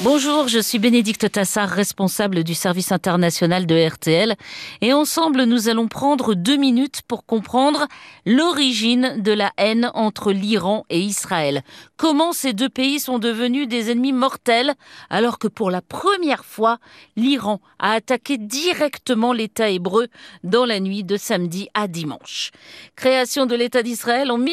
Bonjour, je suis Bénédicte Tassard, responsable du service international de RTL. Et ensemble, nous allons prendre 2 minutes pour comprendre l'origine de la haine entre l'Iran et Israël. Comment ces deux pays sont devenus des ennemis mortels alors que pour la première fois, l'Iran a attaqué directement l'État hébreu dans la nuit de samedi à dimanche. Création de l'État d'Israël en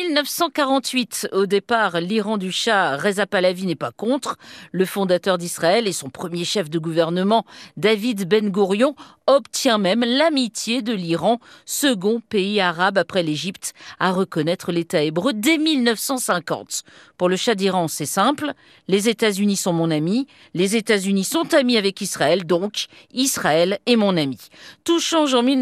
1948. Au départ, l'Iran du Shah Reza Pahlavi n'est pas contre. Le fondateur d'Israël et son premier chef de gouvernement, David Ben Gourion, obtient même l'amitié de l'Iran, second pays arabe après l'Égypte à reconnaître l'État hébreu dès 1950. Pour le Shah d'Iran, c'est simple, les États-Unis sont mon ami, les États-Unis sont amis avec Israël, donc Israël est mon ami. Tout change en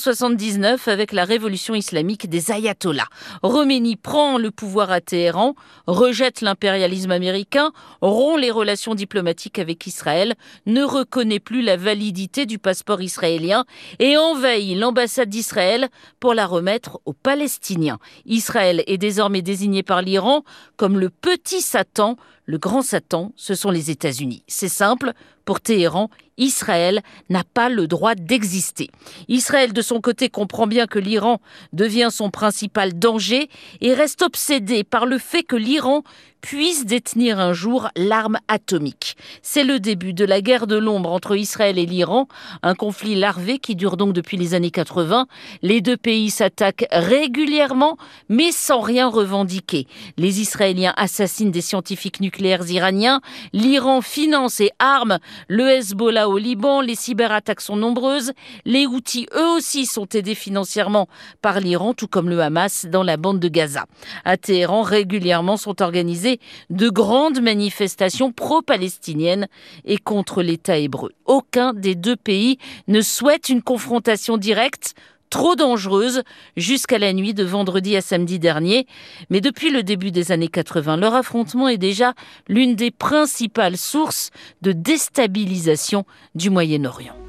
1979 avec la révolution islamique des ayatollahs. Khomeini prend le pouvoir à Téhéran, rejette l'impérialisme américain, rompt les relations diplomatiques avec Israël, ne reconnaît plus la validité du passeport israélien et envahit l'ambassade d'Israël pour la remettre aux Palestiniens. Israël est désormais désigné par l'Iran comme le petit Satan. Le grand Satan, ce sont les États-Unis. C'est simple, pour Téhéran, Israël n'a pas le droit d'exister. Israël, de son côté, comprend bien que l'Iran devient son principal danger et reste obsédé par le fait que l'Iran puisse détenir un jour l'arme atomique. C'est le début de la guerre de l'ombre entre Israël et l'Iran, un conflit larvé qui dure donc depuis les années 80. Les deux pays s'attaquent régulièrement, mais sans rien revendiquer. Les Israéliens assassinent des scientifiques nucléaires iraniens, l'Iran finance et arme le Hezbollah au Liban, les cyberattaques sont nombreuses, les Houthis eux aussi sont aidés financièrement par l'Iran, tout comme le Hamas dans la bande de Gaza. À Téhéran, régulièrement sont organisées de grandes manifestations pro-palestiniennes et contre l'État hébreu. Aucun des deux pays ne souhaite une confrontation directe, trop dangereuse, jusqu'à la nuit de vendredi à samedi dernier. Mais depuis le début des années 80, leur affrontement est déjà l'une des principales sources de déstabilisation du Moyen-Orient.